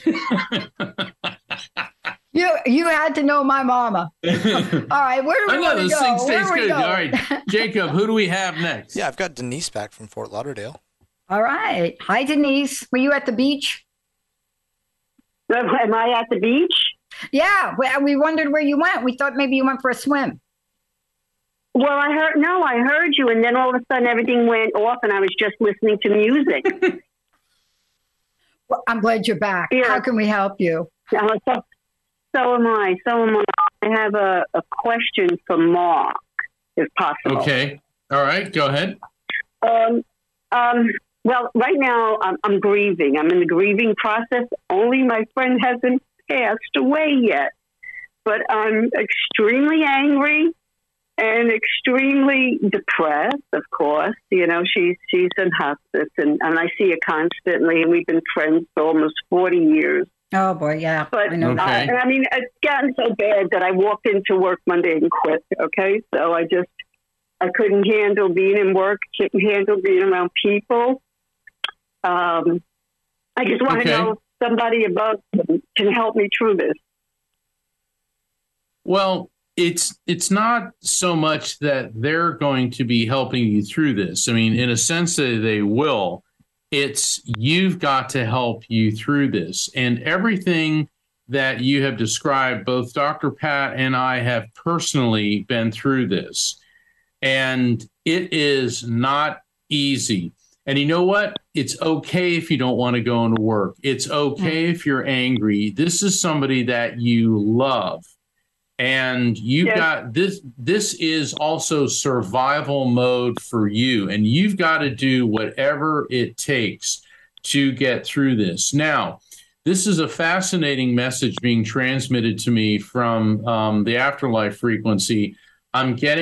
You had to know my mama. All right. Where do we want to go? Things taste good. All right. Jacob, who do we have next? Yeah, I've got Denise back from Fort Lauderdale. All right. Hi, Denise. Were you at the beach? Am I at the beach? Yeah. We wondered where you went. We thought maybe you went for a swim. Well, I heard you, and then all of a sudden everything went off, and I was just listening to music. Well, I'm glad you're back. Yeah. How can we help you? So am I. I have a question for Mark, if possible. Okay. All right. Go ahead. Well, right now I'm grieving. I'm in the grieving process. Only my friend hasn't passed away yet. But I'm extremely angry and extremely depressed, of course. You know, she's in hospice, and I see her constantly, and we've been friends for almost 40 years. Oh, boy, yeah. But, I mean, it's gotten so bad that I walked into work Monday and quit, okay? So I couldn't handle being in work, couldn't handle being around people. I just want to know if somebody above can help me through this. Well, it's not so much that they're going to be helping you through this. I mean, in a sense that they will. It's you've got to help you through this. And everything that you have described, both Dr. Pat and I have personally been through this. And it is not easy. And you know what? It's okay if you don't want to go into work. It's okay if you're angry. This is somebody that you love. And you've got this. This is also survival mode for you. And you've got to do whatever it takes to get through this. Now, this is a fascinating message being transmitted to me from the afterlife frequency. I'm getting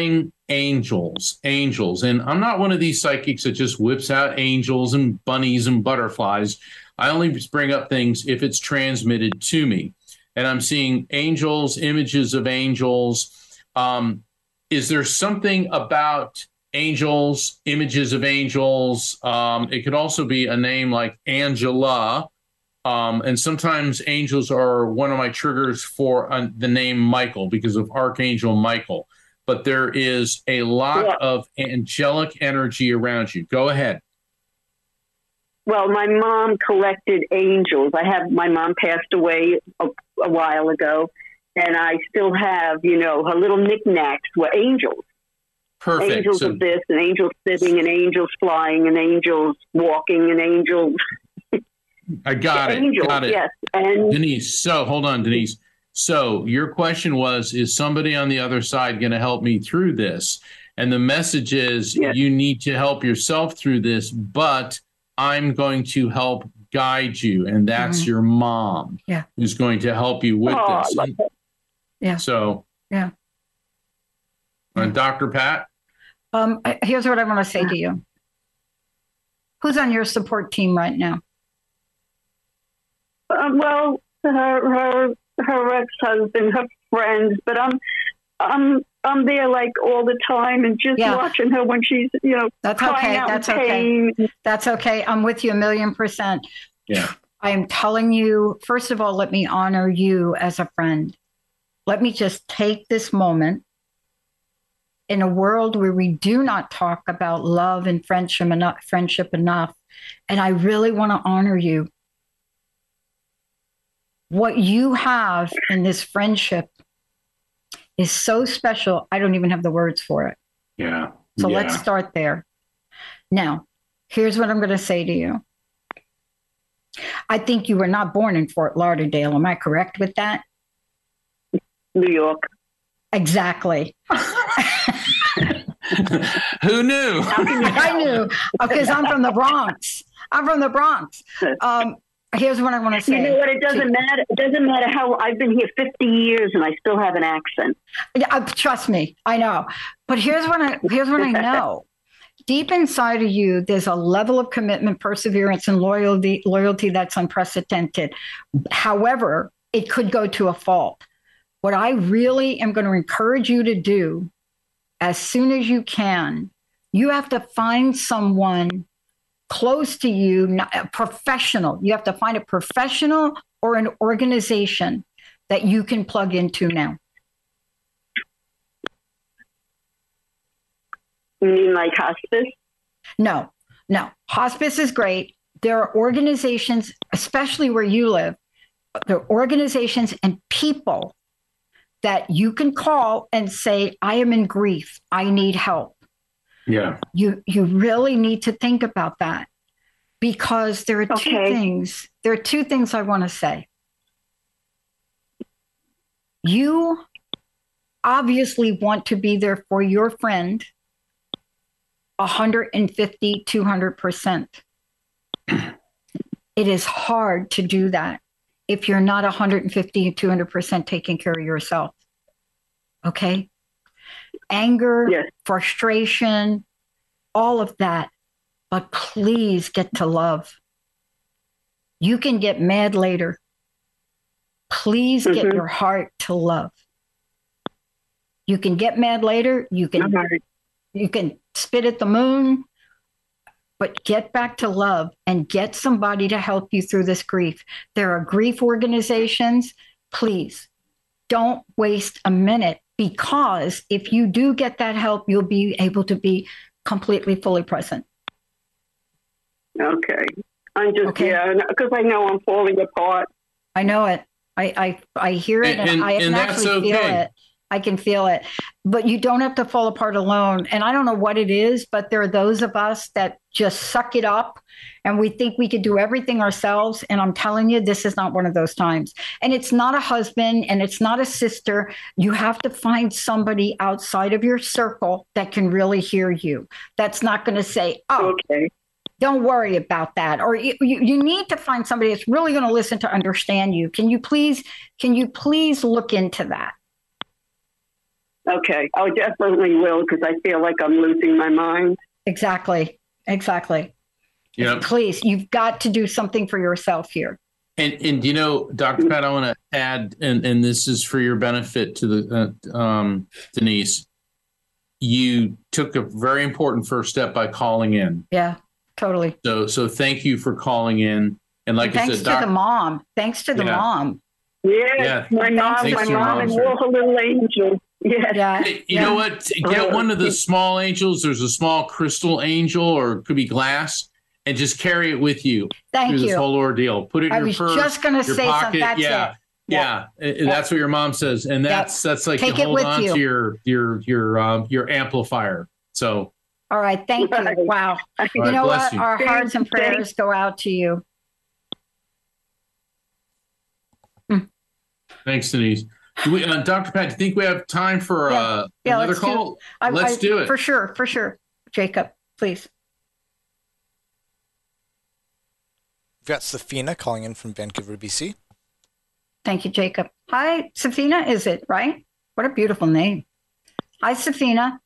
angels. And I'm not one of these psychics that just whips out angels and bunnies and butterflies. I only bring up things if it's transmitted to me. And I'm seeing angels, images of angels. Is there something about angels, images of angels? It could also be a name like Angela. And sometimes angels are one of my triggers for the name Michael because of Archangel Michael. But there is a lot of angelic energy around you. Go ahead. Well, my mom collected angels. My mom passed away a while ago, and I still have, her little knickknacks were angels. Perfect. Angels of this, and angels sitting, and angels flying, and angels walking, and angels. I got it. Angels, got it. Yes. And Denise, so hold on, Denise. So your question was, is somebody on the other side going to help me through this? And the message is, you need to help yourself through this, but I'm going to help guide you. And that's your mom who's going to help you with this. Yeah. So, Dr. Pat? Here's what I want to say to you. Who's on your support team right now? Well, her ex-husband, her friends, but I'm there like all the time and just watching her when she's, that's crying okay. out That's in pain. okay. That's okay. I'm with you 1,000,000%. Yeah. I am telling you, first of all, let me honor you as a friend. Let me just take this moment in a world where we do not talk about love and friendship enough. And I really want to honor you. What you have in this friendship is so special. I don't even have the words for it. Yeah. So let's start there. Now, here's what I'm going to say to you. I think you were not born in Fort Lauderdale. Am I correct with that? New York. Exactly. Who knew? I knew, because I'm from the Bronx. Here's what I want to say. You know what? It doesn't matter. It doesn't matter how I've been here 50 years and I still have an accent. Trust me, I know. But here's what I know. Deep inside of you, there's a level of commitment, perseverance, and loyalty that's unprecedented. However, it could go to a fault. What I really am going to encourage you to do as soon as you can, you have to find someone close to you, not a professional. You have to find a professional or an organization that you can plug into now. You mean like hospice? No. Hospice is great. There are organizations, especially where you live, there are organizations and people that you can call and say, I am in grief. I need help. Yeah. You really need to think about that, because there are two things. There are two things I want to say. You obviously want to be there for your friend 150, 200%. It is hard to do that if you're not 150, 200% taking care of yourself. Okay? Anger, frustration, all of that. But please get to love. You can get mad later. Please get your heart to love. You can get mad later. You can spit at the moon, but get back to love and get somebody to help you through this grief. There are grief organizations. Please don't waste a minute, because if you do get that help, you'll be able to be completely, fully present. Okay. I'm just, because I know I'm falling apart. I know it. I hear it, and I can actually feel it. I can feel it. But you don't have to fall apart alone. And I don't know what it is, but there are those of us that just suck it up and we think we could do everything ourselves. And I'm telling you, this is not one of those times. And it's not a husband and it's not a sister. You have to find somebody outside of your circle that can really hear you. That's not going to say, don't worry about that. Or you need to find somebody that's really going to listen to understand you. Can you please look into that? Okay. I definitely will, because I feel like I'm losing my mind. Exactly. Yeah. Please, you've got to do something for yourself here. And you know, Dr. Pat, I want to add, and this is for your benefit to the Denise. You took a very important first step by calling in. Yeah, totally. So thank you for calling in. And like I said, thanks to the mom. Thanks to the mom. Yeah, my mom and a little angel. Yeah. Hey, you know what? Get one of the small angels. There's a small crystal angel, or it could be glass, and just carry it with you through this whole ordeal. Put it in your purse. I was just going to say something. That's it. Yeah. That's what your mom says, and that's like you hold on to your amplifier. So, all right, thank you. Wow, you know what? Our hearts and prayers go out to you. Thanks, Denise. Dr. Pat, do you think we have time for another call? Let's do it. For sure. Jacob, please. We've got Safina calling in from Vancouver, BC. Thank you, Jacob. Hi, Safina, is it, right? What a beautiful name. Hi, Safina.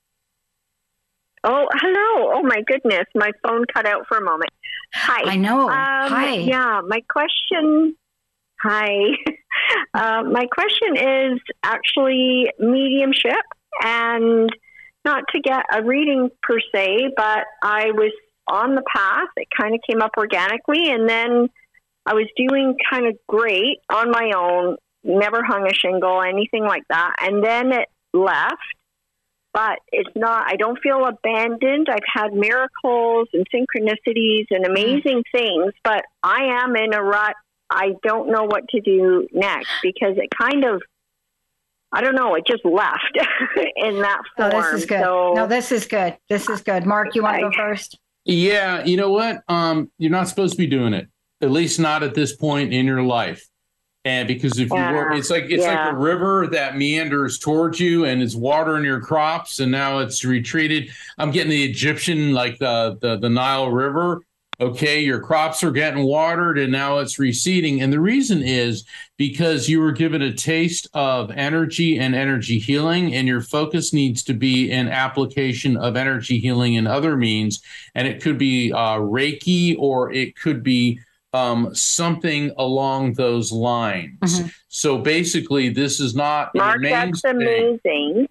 Oh, hello. Oh, my goodness. My phone cut out for a moment. Hi. I know. Hi. Yeah, my question... Hi. My question is actually mediumship, and not to get a reading per se, but I was on the path. It kind of came up organically, and then I was doing kind of great on my own, never hung a shingle, anything like that. And then it left, but it's not, I don't feel abandoned. I've had miracles and synchronicities and amazing things, but I am in a rut. I don't know what to do next, because it kind of, I don't know, it just left in that form. Oh, this is good. This is good. Mark, you want to go first? Yeah, you know what? You're not supposed to be doing it, at least not at this point in your life. And because if you were, it's like a river that meanders towards you and it's watering your crops, and now it's retreated. I'm getting the Egyptian, like the Nile River. Okay, your crops are getting watered and now it's receding. And the reason is because you were given a taste of energy and energy healing, and your focus needs to be in application of energy healing and other means. And it could be Reiki, or it could be something along those lines. Mm-hmm. So basically, this is not Mark, that's amazing.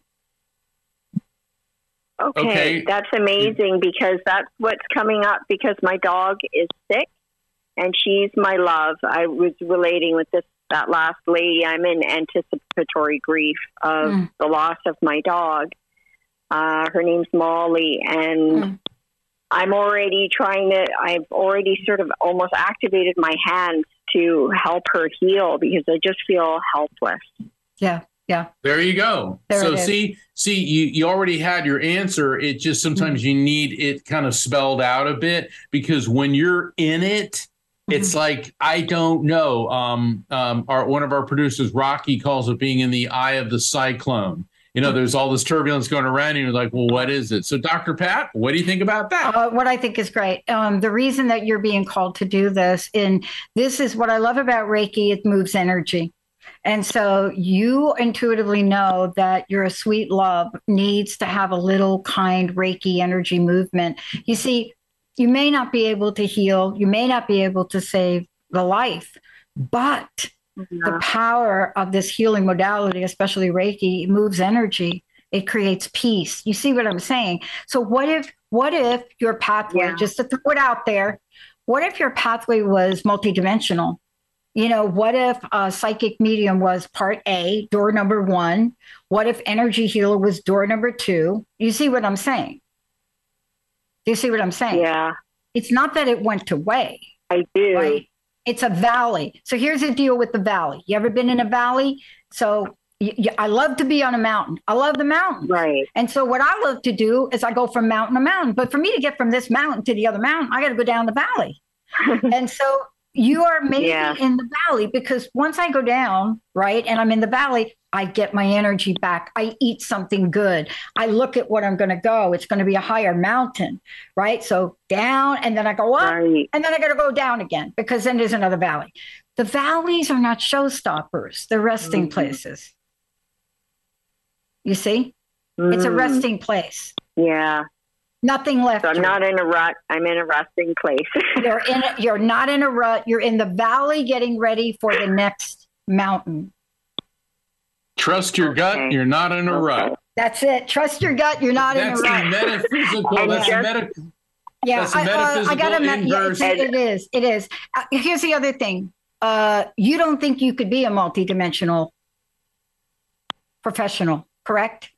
Okay, that's amazing, because that's what's coming up, because my dog is sick and she's my love. I was relating with that last lady. I'm in anticipatory grief of the loss of my dog. Her name's Molly, and I'm already I've already sort of almost activated my hands to help her heal, because I just feel helpless. Yeah. Yeah. There you go. So see, you already had your answer. It just sometimes you need it kind of spelled out a bit, because when you're in it, it's like, I don't know. One of our producers, Rocky, calls it being in the eye of the cyclone. You know, there's all this turbulence going around, and you're like, well, what is it? So, Dr. Pat, what do you think about that? What I think is great. The reason that you're being called to do this, and this is what I love about Reiki, it moves energy. And so you intuitively know that your sweet love needs to have a little kind Reiki energy movement. You see, you may not be able to heal, you may not be able to save the life, but the power of this healing modality, especially Reiki, moves energy. It creates peace. You see what I'm saying? So what if your pathway, just to throw it out there, what if your pathway was multidimensional? You know, what if psychic medium was part A, door number 1? What if energy healer was door number 2? You see what I'm saying? Do you see what I'm saying? Yeah. It's not that it went away. I do. Right? It's a valley. So here's the deal with the valley. You ever been in a valley? So I love to be on a mountain. I love the mountains. Right. And so what I love to do is I go from mountain to mountain. But for me to get from this mountain to the other mountain, I got to go down the valley. And so you are maybe in the valley, because once I go down, right, and I'm in the valley, I get my energy back. I eat something good. I look at what I'm going to go. It's going to be a higher mountain, right? So down, and then I go up, and then I got to go down again, because then there's another valley. The valleys are not showstoppers. They're resting places. You see? It's a resting place. Yeah. Nothing left. So I'm not in a rut. I'm in a resting place. You're not in a rut. You're in the valley getting ready for the next mountain. Trust your gut. You're not in a rut. That's it. Trust your gut. You're not in a rut. That's metaphysical. That's a medical. Yeah, that's a metaphysical I got inverse. It is. It is. Here's the other thing. You don't think you could be a multidimensional professional, correct?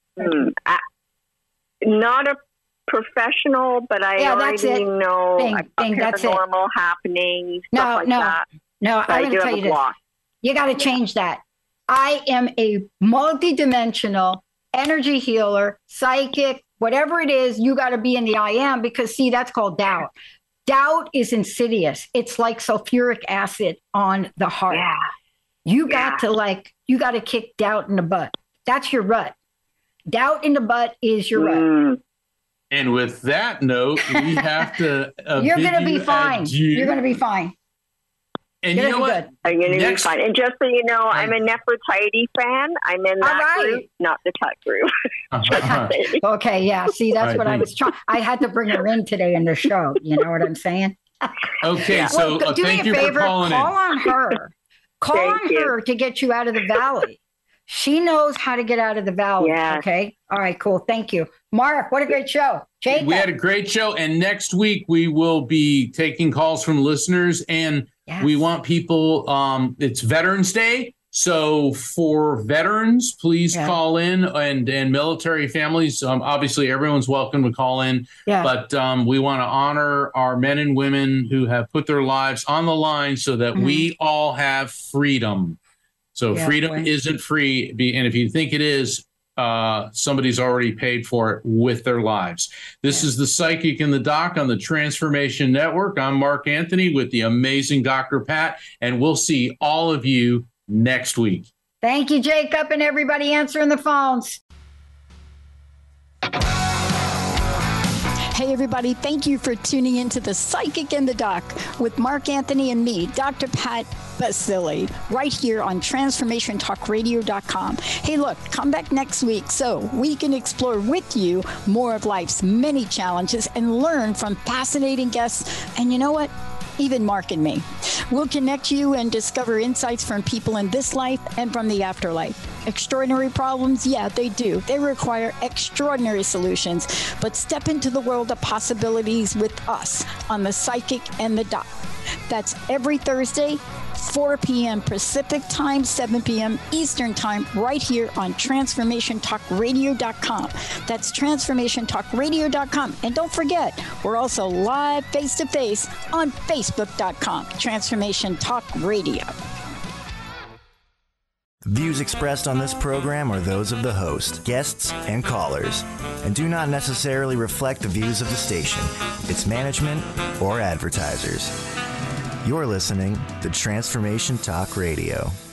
Not a professional, but I already know paranormal happenings, stuff like that. No, I'm going to tell you this. You got to change that. I am a multidimensional energy healer, psychic, whatever it is, you got to be in the I am, because see, that's called doubt. Doubt is insidious. It's like sulfuric acid on the heart. Yeah. You got to kick doubt in the butt. That's your rut. Doubt in the butt is your rut. And with that note, we have to. You're going to be fine. You're going to be fine. And you know what? I'm going to be fine. And just so you know, I'm a Nefertiti fan. I'm in that group, not the Tut group. Okay, yeah. See, that's what I was trying. I had to bring her in today in the show. You know what I'm saying? Okay, so do thank me a you favor, for calling call in. on her. Call on her to get you out of the valley. She knows how to get out of the valley. Yeah. Okay. All right, cool. Thank you. Mark, what a great show. Jacob. We had a great show. And next week, we will be taking calls from listeners. And we want people, it's Veterans Day. So for veterans, please call in, and military families. Obviously, everyone's welcome to call in. Yeah. But we want to honor our men and women who have put their lives on the line so that we all have freedom. So freedom isn't free. And if you think it is, somebody's already paid for it with their lives. This is the Psychic and the Doc on the Transformation Network. I'm Mark Anthony with the amazing Dr. Pat, and we'll see all of you next week. Thank you, Jacob, and everybody answering the phones. Hey, everybody. Thank you for tuning into the Psychic and the Doc with Mark Anthony and me, Dr. Pat Baccili, right here on TransformationTalkRadio.com. Hey, look, come back next week so we can explore with you more of life's many challenges and learn from fascinating guests. And you know what? Even Mark and me. We'll connect you and discover insights from people in this life and from the afterlife. Extraordinary problems? Yeah, they do. They require extraordinary solutions. But step into the world of possibilities with us on the Psychic and the Doc. That's every Thursday, 4 p.m. Pacific Time, 7 p.m. Eastern Time, right here on TransformationTalkRadio.com. That's TransformationTalkRadio.com. And don't forget, we're also live face-to-face on Facebook.com, Transformation Talk Radio. The views expressed on this program are those of the host, guests, and callers, and do not necessarily reflect the views of the station, its management, or advertisers. You're listening to Transformation Talk Radio.